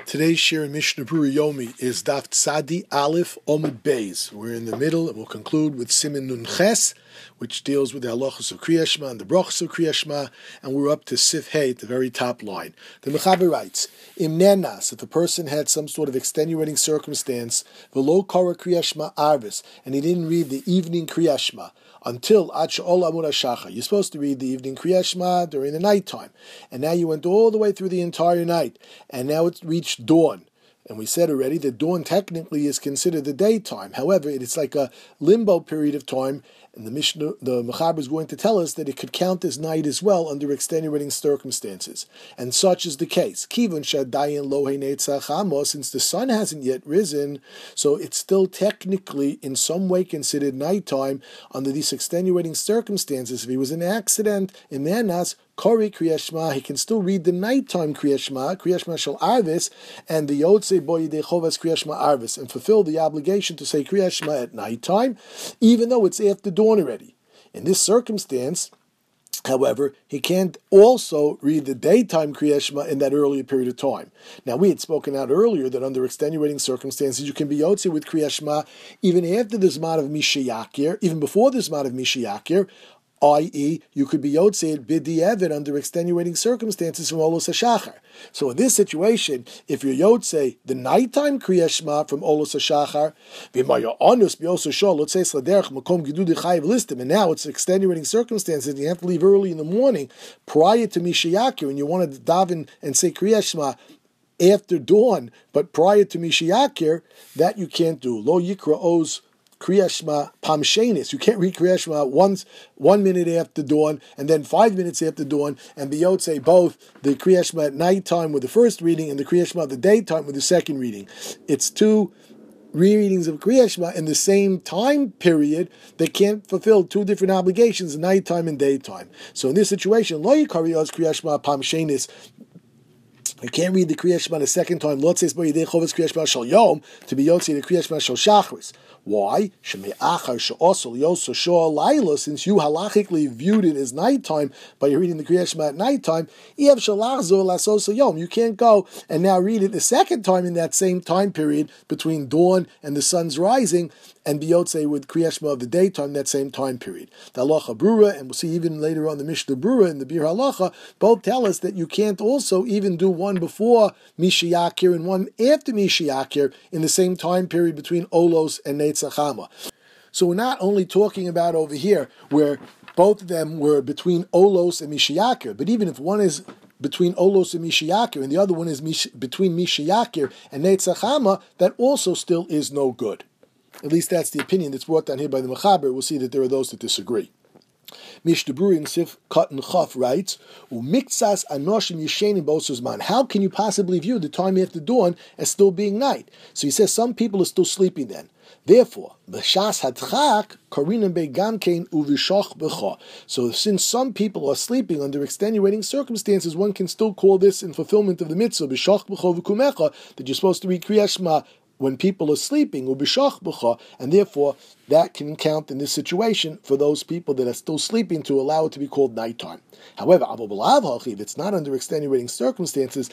Today's share in Mishnah Berurah Yomi is Daf Tzadi Aleph Omid Beis. We're in the middle, and we'll conclude with Siman Nun Ches, which deals with the halachos of Kriyas Shema and the brachos of Kriyas Shema, and we're up to Sif Hey at the very top line. The Mechaber writes, Im Nenas, if a person had some sort of extenuating circumstance, V'lo Kara Kriyas Shema Arvis, and he didn't read the evening Kriyas Shema, until Ad She'ol Amud HaShachar. You're supposed to read the evening Kriyas Shema during the nighttime. And now you went all the way through the entire night. And now it's reached dawn. And we said already that dawn technically is considered the daytime. However, it's like a limbo period of time. And the Mechaber is going to tell us that it could count as night as well under extenuating circumstances. And such is the case. Kivun shadayin lo heinetzach amos, since the sun hasn't yet risen, so it's still technically in some way considered nighttime under these extenuating circumstances. If he was in an accident, in Menas, Kori Kriyas Shema, he can still read the nighttime Kriyas Shema Shel Arvis, and the Yotzei Bo Yidei Chovas Kriyas Shema Arvis, and fulfill the obligation to say Kriyas Shema at nighttime, even though it's after dawn already. In this circumstance, however, he can't also read the daytime Kriyas Shema in that earlier period of time. Now, we had spoken out earlier that under extenuating circumstances, you can be Yotzei with Kriyas Shema even after the Zman of Mishayakir, even before the Zman of Mishayakir, i.e., you could be Yotzei B'di'evid under extenuating circumstances from Olos HaShachar. So in this situation, if you're Yotzei the nighttime Kriyas Shema from Olos HaShachar, and now it's extenuating circumstances, and you have to leave early in the morning prior to Mishayakir, and you want to daven and say Kriyas Shema after dawn, but prior to Mishayakir, that you can't do. Lo Yikra Oz Kriyas Shema Pamshenis. You can't read Kriyas Shema 1 minute after dawn and then 5 minutes after dawn and be Yotzei both the Kriyas Shema at nighttime with the first reading and the Kriyas Shema at the daytime with the second reading. It's two rereadings of Kriyas Shema in the same time period. They can't fulfill two different obligations, nighttime and daytime. So in this situation, Lo Yikari Oz Kriyas Shema Pamshenis. You can't read the Kriyas Shema the second time. Lot says, "Bo Yidei Chovas Kriyas Shema Shel Yom," to be Yotzei the Kriyas Shema Shel Shachris. Why? Since you halachically viewed it as nighttime by reading the Kriyas Shema at nighttime, you can't go and now read it the second time in that same time period between dawn and the sun's rising and be Yotzei with Kriyas Shema of the daytime that same time period. The Halacha Berurah, and we'll see even later on the Mishnah Berurah and the Bir Halacha, both tell us that you can't also even do one before Mishayakir and one after Mishayakir in the same time period between Olos and Netzach Hama. So we're not only talking about over here where both of them were between Olos and Mishayakir, but even if one is between Olos and Mishayakir and the other one is between Mishayakir and Netzach Hama, that also still is no good. At least that's the opinion that's brought down here by the Mechaber. We'll see that there are those that disagree. Mishnah Berurah in Sif Katan Chaf writes, "U'miktsas anoshim yishenim b'osuzman." How can you possibly view the time after dawn as still being night? So he says some people are still sleeping then. Therefore, b'shas hadchak karinam begamkein uvishoch b'cha. So since some people are sleeping under extenuating circumstances, one can still call this in fulfillment of the mitzvah b'shoch b'cha v'kumecha that you're supposed to read Kriyas Shema when people are sleeping, and therefore that can count in this situation for those people that are still sleeping to allow it to be called nighttime. However, if it's not under extenuating circumstances,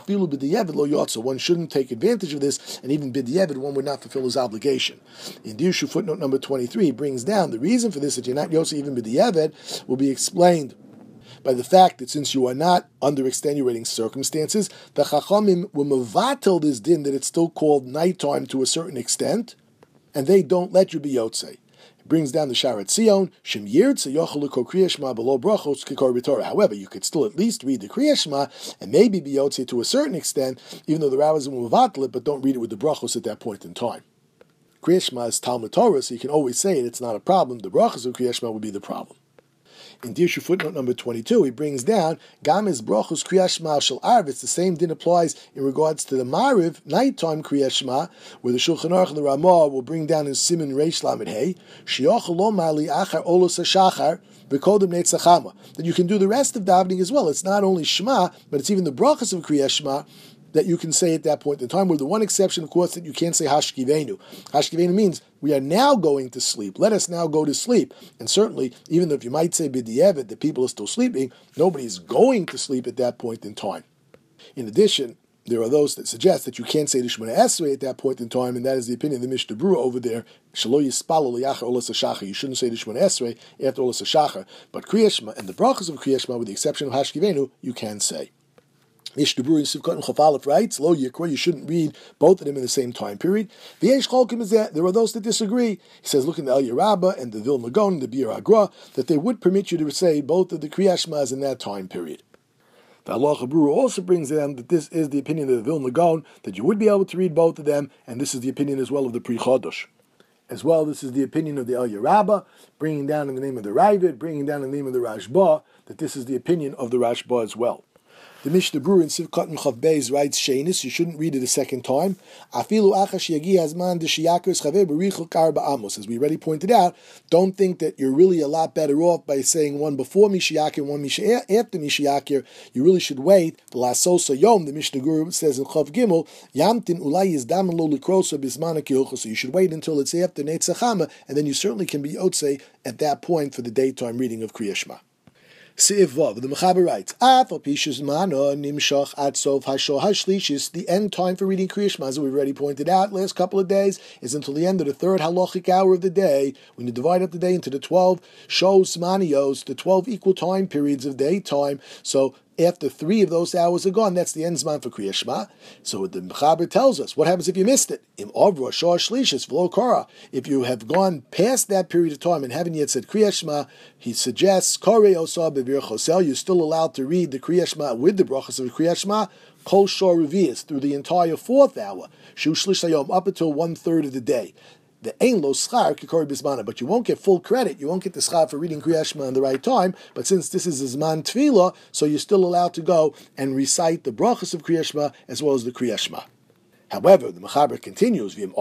one shouldn't take advantage of this, and even b'di'evid, one would not fulfill his obligation. In Dirshu footnote number 23 brings down the reason for this, that you're not Yotzei even b'di'evid, will be explained by the fact that since you are not under extenuating circumstances, the Chachamim will mevatel this din that it's still called nighttime to a certain extent, and they don't let you be Yotzei. It brings down the Sharat Zion, Shem Yirtze Yochel L'Kol Kriyas Shema B'lo Brachos K'Kor B'Torah. However, you could still at least read the Kriyas Shema and maybe be Yotzei to a certain extent, even though the rabbis will mevatel it, but don't read it with the brachos at that point in time. Kriyas Shema is Talmud Torah, so you can always say it, it's not a problem. The brachos of Kriyas Shema would be the problem. In Dirshu footnote number 22, he brings down Gamis Brachos Kriyas Shema Shel Arvis. The same din applies in regards to the Mariv nighttime Kriyas Shema, where the Shulchan Aruch and the Ramah will bring down in Siman Reish Lamed Hey Sheyachol Lo Mali Achar Olos HaShachar V'Kodem Netzach Hama, that you can do the rest of davening as well. It's not only Shema, but it's even the brachos of Kriyas Shema that you can say at that point in time, with the one exception, of course, that you can't say Hashkivenu. Hashkivenu means we are now going to sleep. Let us now go to sleep. And certainly, even though if you might say B'di'evid, that people are still sleeping, nobody's going to sleep at that point in time. In addition, there are those that suggest that you can't say the Shemona Esrei at that point in time, and that is the opinion of the Mishnah Berurah over there. Shelo yispalo liyachar olas hashachar. You shouldn't say the Shemona Esrei after olas hashachar. But Kriyas Shema and the brachas of Kriyas Shema, with the exception of Hashkivenu, you can say. Mishnah Berurah in Sivkot and Chafalef writes, Lo Yikra, you shouldn't read both of them in the same time period. V'yesh cholkim is that there are those that disagree. He says, look in the El Yerabba and the Vilna Gaon and the Bir Agra, that they would permit you to say both of the Kriyas Shmas in that time period. The Halacha Berurah also brings down that this is the opinion of the Vilna Gaon, that you would be able to read both of them, and this is the opinion as well of the Pri Chodosh. As well, this is the opinion of the El Yerabba, bringing down in the name of the Ravid, bringing down in the name of the Rashba, that this is the opinion of the Rashba as well. The Mishnah Berurah in Sivkot and Chav Beis writes, Sheinis, you shouldn't read it a second time. Afilu achash yagi hazman d'shiyakers chaver b'richel kar ba'amos. As we already pointed out, don't think that you're really a lot better off by saying one before Mishiyakir and one after Mishiyakir. You really should wait. The lasosa yom, the Mishnah Berurah says in Chav Gimel, Yamtin ulai yizdamen lo likrosa bismana kiyucha. So you should wait until it's after Netzachama, and then you certainly can be Yotzei at that point for the daytime reading of Kriya Shema. Seif Vav, the Mechaber writes, the end time for reading Kriya Shema, as we've already pointed out last couple of days, is until the end of the third halachic hour of the day. When you divide up the day into the 12 shos manios, the 12 equal time periods of daytime, so after 3 of those hours are gone, that's the end zman for Kriya Shema. So the Mechaber tells us, what happens if you missed it? If you have gone past that period of time and haven't yet said Kriya Shema, he suggests, you're still allowed to read the Kriya Shema with the brachas of Kriya Shema, Kol Shor Revi'is, through the entire 4th hour, Shu Shlish Hayom, up until 1/3 of the day. The Ein Lo Schar Kikori Bismana, but you won't get full credit. You won't get the schar for reading Kriya Shema in the right time. But since this is a Zman Tefillah, so you're still allowed to go and recite the brachas of Kriya Shema as well as the Kriya Shema. However, the Mechaber continues, if the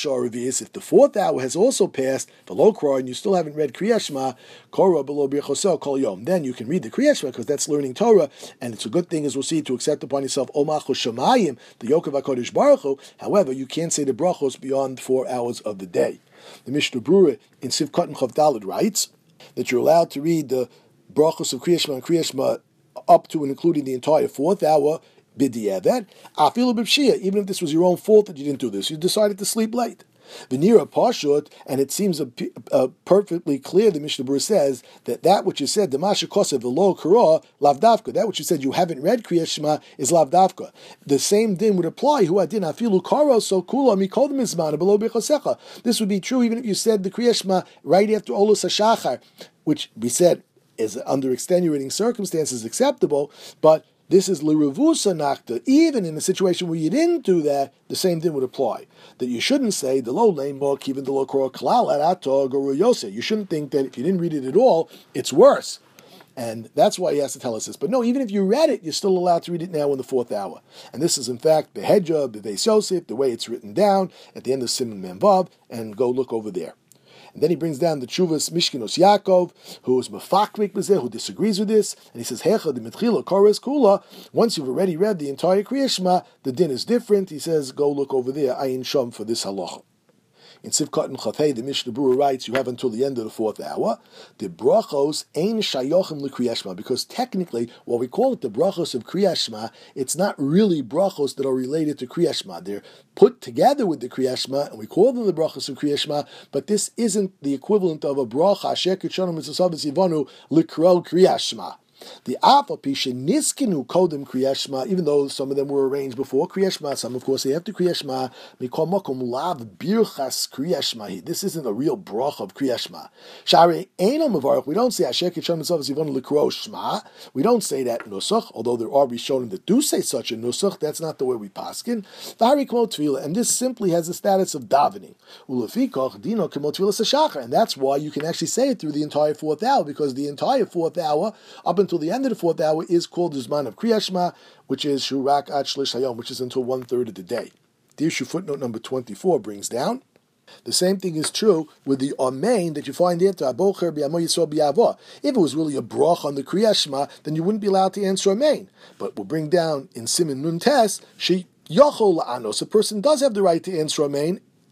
4th hour has also passed, the low Kror, and you still haven't read Kriya Shema, Korah below Birchosel Kol Yom, then you can read the Kriya Shema, because that's learning Torah, and it's a good thing, as we'll see, to accept upon yourself Omachu Shemayim, the yoke of HaKadosh Baruch Hu. However, you can't say the brachos beyond 4 hours of the day. The Mishnah Berurah in Sivkot and Chav Daled writes that you're allowed to read the brachos of Kriya Shema and Kriya Shema up to and including the entire 4th hour, B'di'evet, afilu b'pshia, even if this was your own fault that you didn't do this, you decided to sleep late. V'nira pashut, and it seems perfectly clear, the Mishnah Berurah says, that which you said, the masha kosev v'lo kara lavdavka, that which you said you haven't read Kriya Shema is lavdavka. The same din would apply, who adin afilu kara so kula mikol mizmana below b'chosecha. This would be true even if you said the Kriya Shema right after Olos HaShachar, which we said is under extenuating circumstances acceptable, but this is l'revusa nachta. Even in a situation where you didn't do that, the same thing would apply. That you shouldn't say the lo leimok even the lo kor klal aratog or yoseh. You shouldn't think that if you didn't read it at all, it's worse. And that's why he has to tell us this. But no, even if you read it, you're still allowed to read it now in the 4th hour. And this is in fact the Hedja, the Beis Yosef, the way it's written down at the end of Siman Mem Vav, and go look over there. And then he brings down the Tshuvas Mishkinos Yaakov, who is Mefakrik B'zeh, who disagrees with this, and he says, Hecha de Mitchila Kores Kula, once you've already read the entire Kriya Shema, the din is different. He says, go look over there, Ayin Sham, for this halacha. In Sivkot and Chafei, the Mishnah Berurah writes, you have until the end of the 4th hour. The brachos ein shayochim l'Kriyas Shema, because technically, while we call it the brachos of Kriyas Shema, it's not really brachos that are related to Kriyas Shema. They're put together with the Kriyas Shema, and we call them the brachos of Kriyas Shema, but this isn't the equivalent of a bracha, asher kitshanu mitzvah v'zivanu l'krol Kriyas Shema. The Afapisha Niskinu Kodim Kriya Shema, even though some of them were arranged before Kriya Shema, some of course after Kriya Shema, Mikol Makom Lav Birchas Kriya Shema. This isn't a real brach of Kriya Shema. Shari Einam Mavarach, we don't say Asher Kitsham Mitzvah Zivon L'Kro Shema. We don't say that Nusach, although there are Rishonim that do say such a Nusach. That's not the way we paskin. V'hari Kmo Tefillah, and this simply has the status of davening. Ulefikach Dino Kmo Tefillah Sashachar, and that's why you can actually say it through the entire 4th hour, because the entire 4th hour up until the end of the 4th hour is called the Zman of Kriya Shema, which is Shurak Ad Shlish Hayom, which is until 1/3 of the day. The issue footnote number 24 brings down. The same thing is true with the Amen that you find after Abocher B'Amo Yisrael B'Yavah. If it was really a brach on the Kriya Shema, then you wouldn't be allowed to answer Amen. But we'll bring down in Siman Nun Tes, She Yochol La'anos, a person does have the right to answer Amen,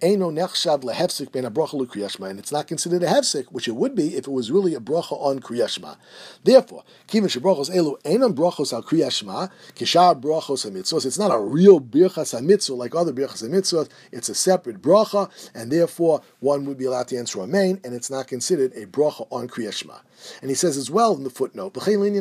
Eino nechshav lehefsik ben abracha l'kriyas shema, and it's not considered a hefsik, which it would be if it was really a bracha on kriyas shema. Therefore, kivin shebrachos elu einon brachos al kriyas shema kishar brachos hamitzvos. It's not a real birchas hamitzvah like other birchas hamitzvot. It's a separate bracha, and therefore one would be allowed to answer amen, and it's not considered a bracha on kriyas shema. And he says as well in the footnote,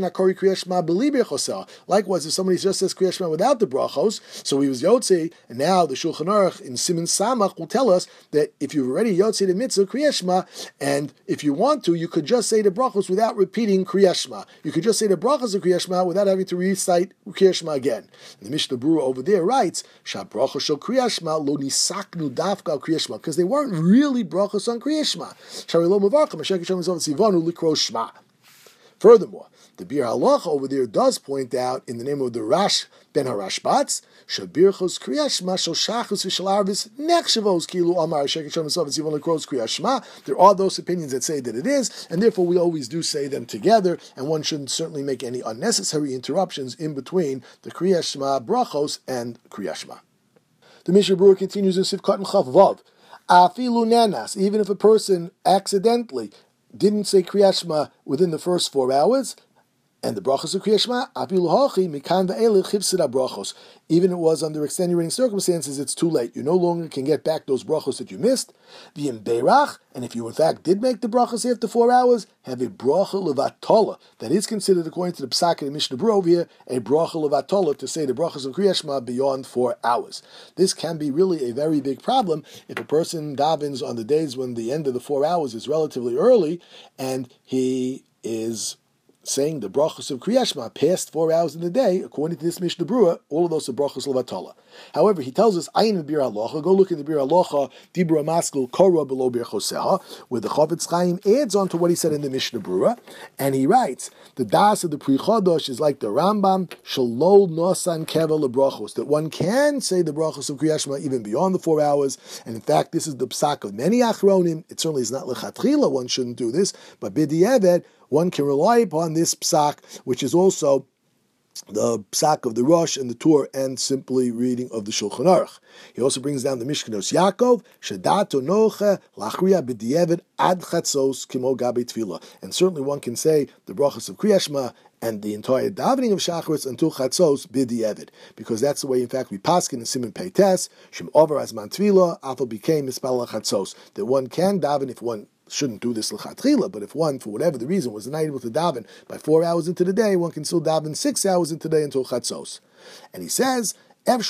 likewise, if somebody just says kriyas shema without the brachos, so he was yotze, and now the Shulchan Aruch in Siman Samach will tell us that if you've already yotze the mitzvah kriyas shema, and if you want to, you could just say the brachos without repeating kriyas shema. You could just say the brachos of kriyas shema without having to recite kriyas shema again. And the Mishnah Berurah over there writes, Shabrachos shel kriyas shema lo nisaknu dafka al kriyas shema, because they weren't really brachos on kriyas shema. Shari lo mavarcham asher kishem zov tzivanu likro shema. Furthermore, the Bir Halacha over there does point out in the name of the Rash Ben Harashbatz, Shabirchos Kriyas Shema Shel Shachus V'Shel Arvis Nechshavos Kilu Amar Shekichem Esav Tzivon Lekros Kriyas Shema. There are those opinions that say that it is, and therefore we always do say them together, and one shouldn't certainly make any unnecessary interruptions in between the Kriyas Shema brachos and Kriyas Shema. The Mishnah Berurah continues in Sivkot and Chav Vav. Afilu nanas, even if a person accidentally didn't say Kriyas Shema within the first 4 hours, and the brachos of Kriyas Shema, even it was under extenuating circumstances, it's too late. You no longer can get back those brachos that you missed. The imbeirach, and if you in fact did make the brachos after 4 hours, have a bracha levatola. That is considered, according to the Psak of the Mishnah Berurah over here, a bracha levatola to say the brachos of Kriyas Shema beyond 4 hours. This can be really a very big problem if a person davens on the days when the end of the 4 hours is relatively early, and he is saying the brachos of Kriyas Shema past 4 hours in the day. According to this Mishnah Berurah, all of those are brachos levatala. However, he tells us, Ayin in Bir Halacha, go look at the Bir Halacha, Dibra Maskul, Korah below Bir Choseha, where the Chavetz Chaim adds on to what he said in the Mishnah Berurah, and he writes, the Das of the Pri Chodosh is like the Rambam, Shalol Nosan Keva lebrachos, that one can say the brachos of Kriyas Shema even beyond the 4 hours, and in fact, this is the psak of many Achronim. It certainly is not lechatchila, one shouldn't do this, but b'di'evet, one can rely upon this psak, which is also the psak of the Rosh and the Tur, and simply reading of the Shulchan Aruch. He also brings down the Mishkanos Yaakov, Shedato Noche Lachriya B'Di'evet Ad Chatzos Kimo Gabi Tefillah. And certainly one can say the brachos of Kriyas Shema and the entire davening of Shacharis until Chatzos B'Di'evet, because that's the way, in fact, we paskin in Siman Peites, Shem Over Azman Tefillah, Afal became Mispal Chatzos, that one can daven if one shouldn't do this l'chatchila, but if one, for whatever the reason, was not able to daven by 4 hours into the day, one can still daven 6 hours into the day until chatzos. And he says, and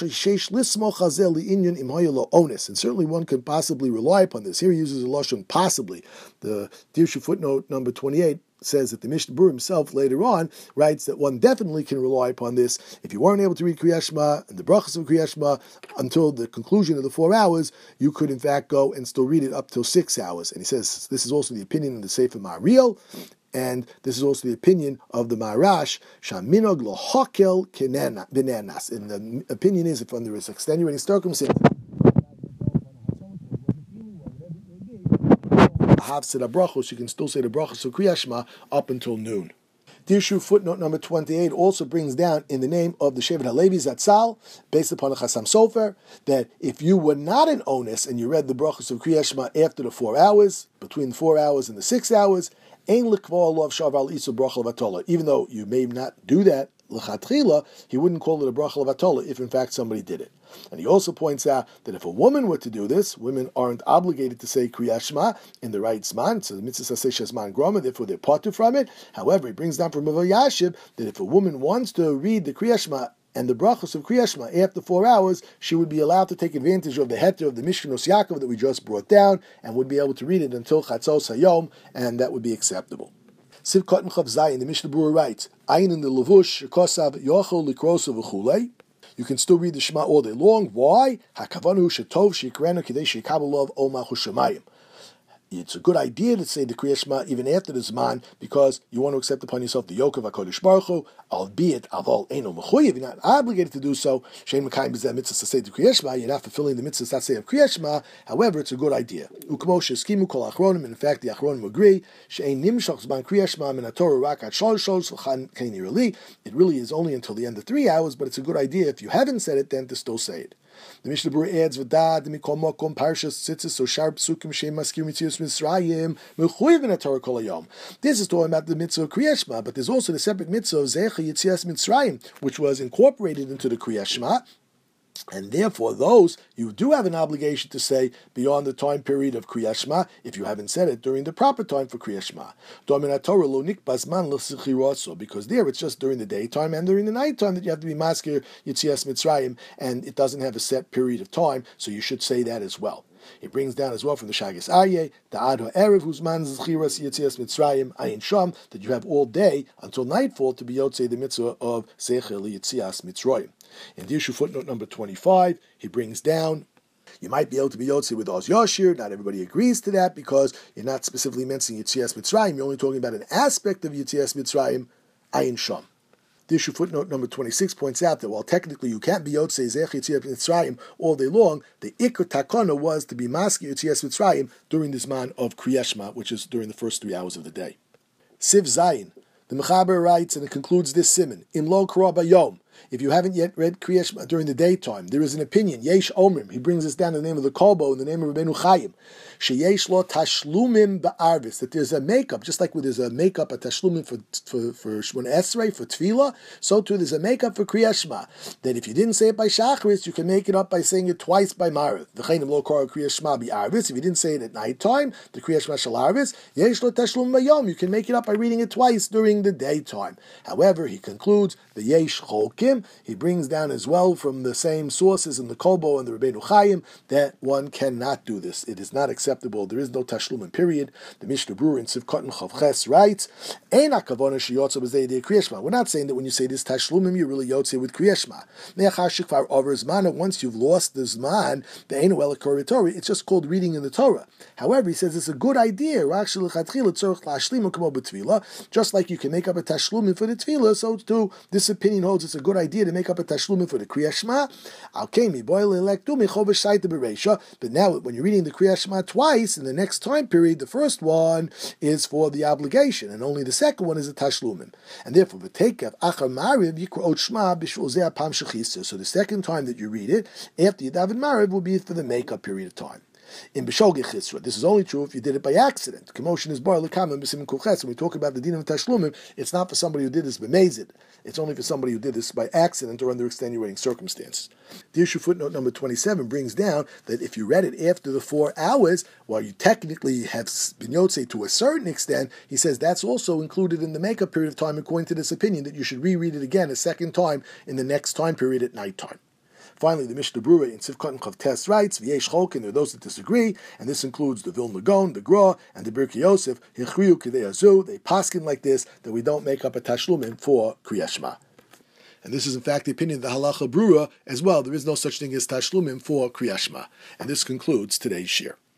certainly one could possibly rely upon this. Here he uses a lashon possibly. The Dirshu footnote number 28 says that the Mishnah Berurah himself later on writes that one definitely can rely upon this. If you weren't able to read Kriyas Shema and the brachos of Kriyas Shema until the conclusion of the 4 hours, you could in fact go and still read it up till 6 hours. And he says this is also the opinion of the Sefer Ma'ariel, and this is also the opinion of the Marash, Shaminog lo hokel b'nanas. And the opinion is if under this extenuating circumstance, you can still say the brachos of Kriyas Shema up until noon. Dirshu footnote number 28 also brings down in the name of the Shevet HaLevi Zatzal, based upon the Chassam Sofer, that if you were not an onus and you read the brachos of Kriyas Shema after the 4 hours, between the 4 hours and the 6 hours, even though you may not do that, l'chatchila, he wouldn't call it a bracha levatola if in fact somebody did it. And he also points out that if a woman were to do this, women aren't obligated to say Kriyas Shema in the right zman, so the mitzvah says shezman groma, therefore they're parted from it. However, he brings down from Rav Yashib that if a woman wants to read the Kriyas Shema and the brachos of Kriyas Shema after 4 hours, she would be allowed to take advantage of the heter of the Mishkanos Yaakov that we just brought down, and would be able to read it until Chatzos Hayom, and that would be acceptable. Sivkot and Chav Zayin, the Mishnah Berurah writes, Ayin in the Levush, Kosav, Yochel, Likrosav, V'chulei. You can still read the Shema all day long. Why? Hakavanu shetov shikrenu kidei shekabelov ol malchus shemayim. It's a good idea to say the Kriyas Shema even after the Zman, because you want to accept upon yourself the yoke of HaKadosh Baruch Hu, albeit aval eino mechuyev, you're not obligated to do so. Shein mekayim b'zeh mitzvah to say the Kriyas Shema, you're not fulfilling the mitzvah to say of Kriyas Shema. However, it's a good idea. Ukmo sheskimu kol achronim, in fact, the achronim agree. Shein nimshach zman Kriyas Shema min haTorah rak at shalosh shos l'chan kein yirali. It really is only until the end of 3 hours, but it's a good idea if you haven't said it then to still say it. The Mishnah Berurah adds, "V'dad mikol makom parshas tzitzis so shar psukim she'em maskir mitzias Mitzrayim mechuyivin Torah kol hayom." This is talking about the mitzvah of Kriyas Shema, but there's also the separate mitzvah of Zecha Yitzias Mitzrayim, which was incorporated into the Kriyas Shema. And therefore, those you do have an obligation to say beyond the time period of Kriyas Shema if you haven't said it during the proper time for Kriyas Shema. Because there it's just during the daytime and during the nighttime that you have to be maskir Yitzias Mitzrayim, and it doesn't have a set period of time, so you should say that as well. It brings down as well from the Shagas Aryeh, the Ad HaErev, whose man Zchiras Yitzias Mitzrayim, Ayin Sham, that you have all day until nightfall to be Yotzei the mitzvah of Zechel Yitzias Mitzrayim. In the issue footnote number 25, he brings down, you might be able to be Yotzei with Oz Yashir. Not everybody agrees to that because you're not specifically mentioning Yitzias Mitzrayim. You're only talking about an aspect of Yitzias Mitzrayim, Ayin Sham. The issue footnote number 26 points out that while technically you can't be Yotzei Zech Yitzias Mitzrayim all day long, the Iker Takana was to be Maski Yitzias Mitzrayim during the Zman of Kriyas Shema, which is during the first 3 hours of the day. Siv Zayin, the Mechaber writes, and it concludes this siman, Im lo kra bayom. If you haven't yet read Kriyas Shema during the daytime, there is an opinion, Yesh Omrim, he brings us down in the name of the Kolbo, in the name of Rabbeinu Chaim, Sheyesh lo tashlumim ba'arvis, that there's a makeup, just like there's a makeup, a tashlumim for Shmon Esrei, for Tefillah, so too there's a makeup for Kriyas Shema, that if you didn't say it by Shachris, you can make it up by saying it twice by Marav. V'cheinim lo kara Kriyas Shema ba'arvis, if you didn't say it at nighttime, the Kriyas Shema shel arvis, Yesh lo tashlumim bayom, you can make it up by reading it twice during the daytime. However, he concludes, the Yesh Cholkim, he brings down as well from the same sources in the Kolbo and the Rabbeinu Chaim that one cannot do this. It is not acceptable. There is no tashlumin, period. The Mishnah Berurah in Sivkot Chavches writes, Ein hakavana sheyotza b'zei Kriyas Shema. We're not saying that when you say this tashlumim, you're really yotze with Kriyas Shema. Ne'achar shekvar over zman, once you've lost the zman, the Einu Ela Korei Torah, it's just called reading in the Torah. However, he says it's a good idea. Just like you can make up a tashlumin for the tefillah, so too this opinion holds it's a good idea to make up a tashlumin for the Kriyas Shema. But now, when you're reading the Kriyas Shema twice in the next time period, the first one is for the obligation, and only the second one is a tashlumin. And therefore, so the second time that you read it, after you daven Mariv, will be for the makeup period of time. In B'Shogeg Chisra, this is only true if you did it by accident. Commotion is bar l'kam and b'simin kuches. When we talk about the din of tashlumim, it's not for somebody who did this b'mezid. It's only for somebody who did this by accident or under extenuating circumstances. The issue footnote number 27 brings down that if you read it after the 4 hours, while you technically have been yotzei to a certain extent, he says that's also included in the makeup period of time according to this opinion that you should reread it again a second time in the next time period at nighttime. Finally, the Mishnah Berurah in Sivkot Chavtes writes, V'yesh Cholkin, there are those that disagree, and this includes the Vilna Gaon, the Gra, and the Birkei Yosef, Hichriyu K'dei Azu, they paskin like this, that we don't make up a tashlumin for Kriyas Shema. And this is in fact the opinion of the Halacha Berurah as well. There is no such thing as tashlumim for Kriyas Shema. And this concludes today's shir.